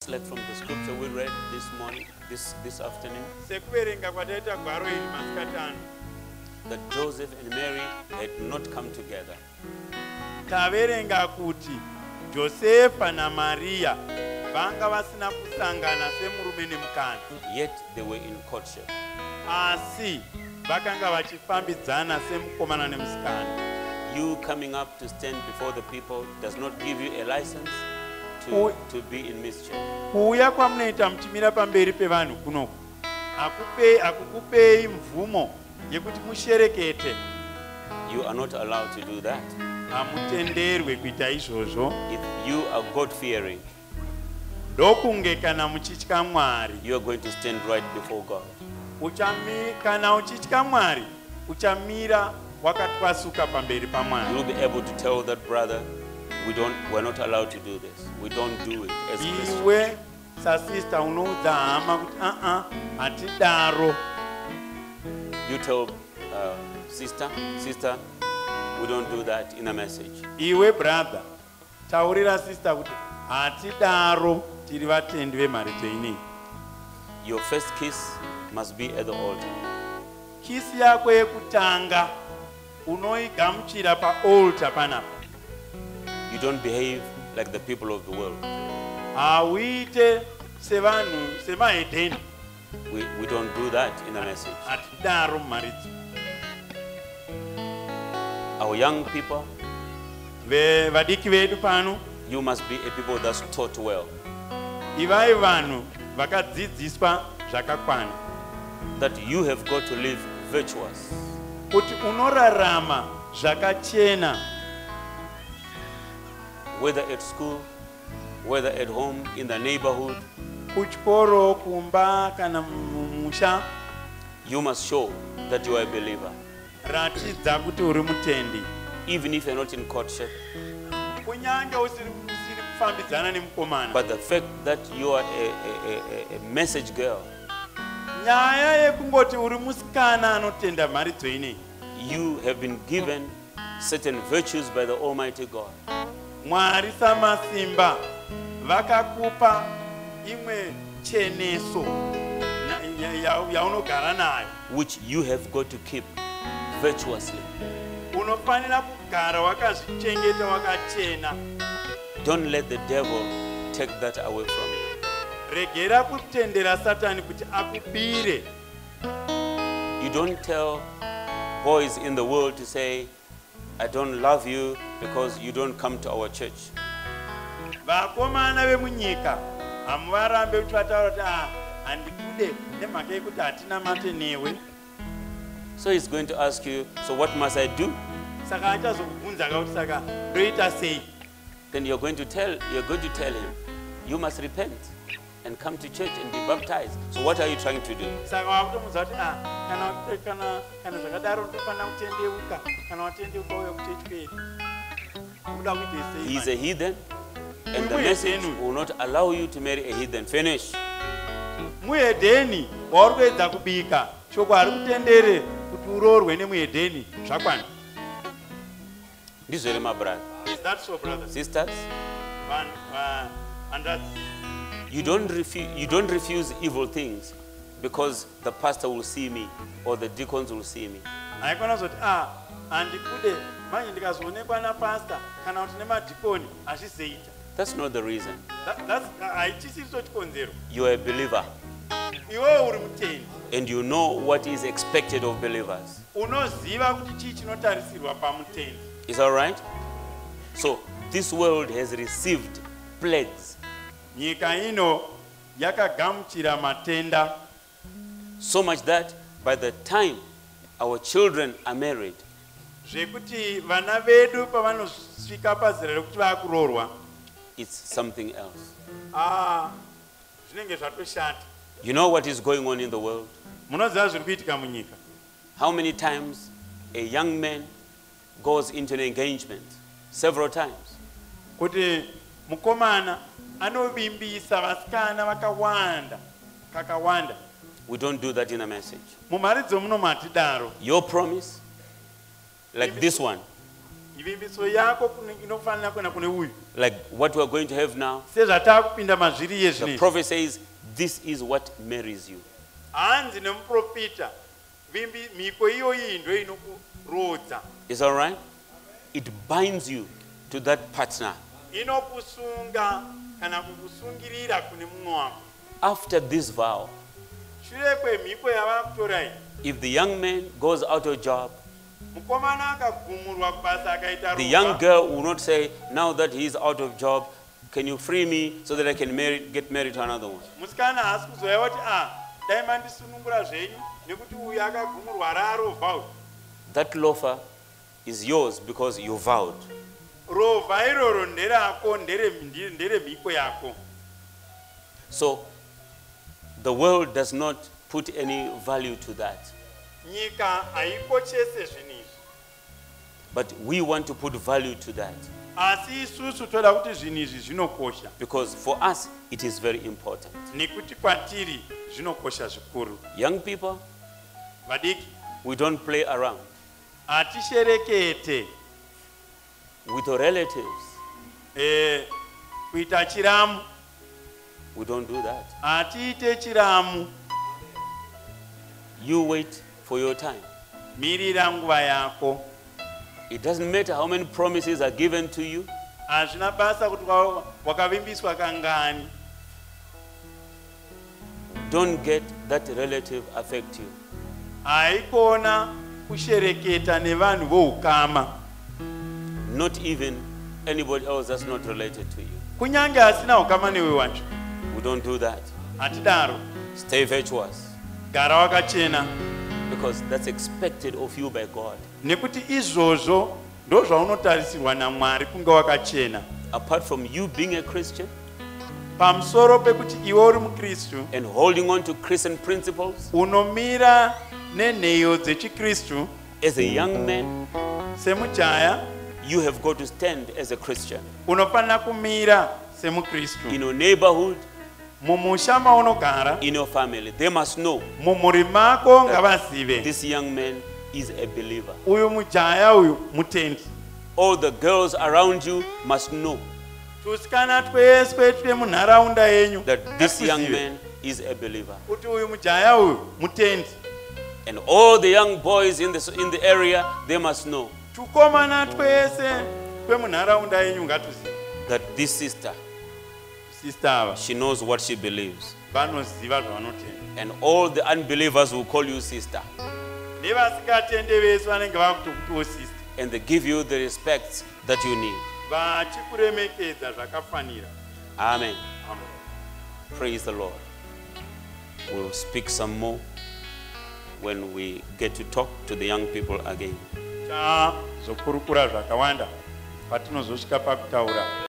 like from the scripture we read this morning, this afternoon, that Joseph and Mary had not come together. Taverenga kuti Josefa na Maria vanga vasina kusangana semurume nemukadzi. Yet they were in courtship. Asi vakanga vachifambidzana semukomana nemusikana. You coming up to stand before the people does not give you a license to be in mischief. Kuuya kwamunoita muchimira pamberi pevanhu kunoku akukupei mvumo yekuti musherekete. You are not allowed to do that. Hamutenderwe kuita izvozvo. If you are God-fearing, ndokunge kana muchitya Mwari, you are going to stand right before God. Kana uchitya Mwari, uchamira wakatwasuka pamberi paMwari. You will be able to tell that brother, we're not allowed to do this. We don't do it as Christians. Iwe sa sister unoudza hama kuti hatidaro. You tell sister, we don't do that in a message. Iwe brother, taurira sister kuti hatidaro tiri vatendi vemharedzho inei. Your first kiss must be at the altar. Kiss yako yekutanga unoigamuchira pa-altar panapa. You don't behave like the people of the world. Hauite sevanhu semahedheni. We don't do that in a message. Hatidaro mumharedzo. Our young people, Vadiki vedu pano, you must be a people that's taught well. Ivai vanhu vakadzidziswa zvakakwana. That you have got to live virtuous. Kuti unorarama zvakachena. Whether at school, whether at home, in the neighborhood, kuchikoro, kumba kana musha, you must show that you are a believer. Ratidza kuti uri mutendi. Even if you're not in courtship. Kunyange usiri kufambidzana nemukomana. But the fact that you are a message girl, nyaya yekungoti uri musikana anotenda mharidzo inei. You have been given certain virtues by the Almighty God. Mwari samasimba vakakupa imwe cheneso yaunogara nayo, which you have got to keep virtuously. Unofanira kugara wakazvichengeta wakachena. Don't let the devil take that away from you. Regera kutendera Satani kuti akupire. You don't tell boys in the world to say, I don't love you because you don't come to our church. Vakomana vemunyika hamuvarambe kuti vataura kuti handikude nemhaka yekuti hatina mate newe. So he's going to ask you, so what must I do? Saka achazokubvunza kuti saka ndoita sei? Then you're going to tell him, you must repent and come to church and be baptized. So what are you trying to do? Saka wakutomuudza kuti kana zvakadaro ndofanira kutendeuka, kana watendeuka uya kuchechi kwedu. Unoda kuita sei? He's a heathen, and the message will not allow you to marry a heathen. Finish. Muhedheni wauri kuedza kubika, shoko hari kutendere kuti uroorwe nemuhedheni zvakwana. This is my brother. Is that so, brother? Sisters? And that's... You don't refuse evil things because the pastor will see me or the deacons will see me. Haikona zoti handikude manje ndikazoonekwa napastor kana kuti nemadhikoni hazvizoita. That's not the reason. Haichisiso chikonzero. You are a believer. Iwe uri mutendi. And you know what is expected of believers. Unoziva kuti chii chinotarisirwa pamutendi. Is that right? So this world has received plagues. Nyika ino yakagamuchira matenda. So much that by the time our children are married, zvekuti vana vedu pavanosvika pazera rekuti vakuroorwa, it's something else. Zvinenge zvatoshata. You know what is going on in the world? Munoziva zviri kuitika munyika. How many times a young man goes into an engagement? Several times. Kuti mukomana anovimbisa vasikana vakawanda kakawanda. We don't do that in a message. Mumharidzo muno matidaro. Your promise, like this one, ivimbiso yako inofanira kuenda kune uyu. Like what we are going to have now, Sezvatakupinda mazviri the yezvinezvi. prophet says, this is what marries you. Hanzi nemuprofita mhiko iyoyi ndo inokurodza. Is all right? It binds you to that partner. Inokusunga kana kukusungirira kune mumwe wako. After this vow, Shure kwemhiko yavakutora iyi, if the young man goes out of job, mukomana akagumurwa kubasa akaita the young ropa, girl will not say, now that he is out of job, can you free me so that I can get married to another one? musikana haasi kuzoya kuti dai mandisunungura zvenyu nekuti uyu akagumurwa rarovha uyu. That loafer is yours because you vowed. Rovha iroro nderako, ndere mhiko yako. So the world does not put any value to that. Nyika haikochese zvinizvi, But we want to put value to that asi isusu toda kuti zvinizvi zvinokosha, because for us it is very important. nekuti kwatiri zvinokosha zvikuru. Young people, Vadiki, we don't play around hatisherekete with our relatives. kuita chiramu, We don't do that. hatiite chiramu. You wait for your time. Mirira nguva yako. It doesn't matter how many promises are given to you. Hazvina basa kuti wakavimbiswa kangani. Don't get that relative affect you. Haikona kushereketa nevanhu voukama, Not even anybody else that's not related to you. kunyange asina ukama newe wacho. We don't do that. Hatidaro. Stay virtuous Gara wakachena, because that's expected of you by God. nekuti izvozvo ndo zvaunotarisirwa naMwari kunge wakachena. Apart from you being a Christian Pamusoro pekuti iwe uri muKristu, and holding on to Christian principles, unomira nenheyo dzechiKristu. as a young man, Semujaya you have got to stand as a Christian. unofanira kumira semuKristu. In your neighborhood, Mumusha maunogara, in your family, they must know mumhuri mako ngavazive this young man is a believer. uyu mujaya uyu mutendi. All the girls around you must know Tusikana twese tiri munharaunda yenyu that this young ngatuzive man is a believer. kuti uyu mujaya uyu mutendi. And all the young boys in the area, they must know Tukomana twese twemunharaunda yenyu ngatuzive that this sister, sista ava she knows what she believes. vanoziva zvavanotenda. And all the unbelievers will call you sister. Nevasingatende vese vanenge vakutokutiwo sista, And they give you the respect that you need. vachikuremekedza zvakafanira. Amen. Amen. Praise the Lord. We'll speak some more when we get to talk to the young people again. Tazokurukura zvakawanda patinozosvika pakutaura